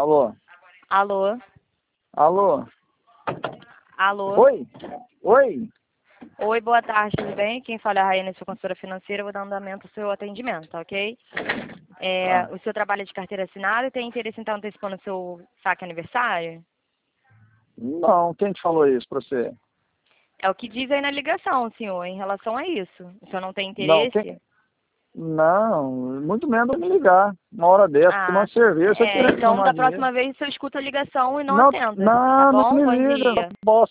Alô? Alô? Alô? Alô? Oi? Oi? Oi, boa tarde, tudo bem? Quem fala é a Raiane, sua consultora financeira. Eu vou dar andamento ao seu atendimento, tá ok? Ah, O seu trabalho é de carteira assinada e tem interesse em estar antecipando o seu saque aniversário? não, quem te falou isso pra você? É o que diz aí na ligação, senhor, em relação a isso. O senhor não tem Não, interesse? não, muito menos me ligar uma hora dessa, Ah, tomando cerveja, você querendo então tomar da dinheiro. próxima vez o senhor escuta a ligação e não Não, atenda, tá não, não bom? me Bom liga, dia. bosta.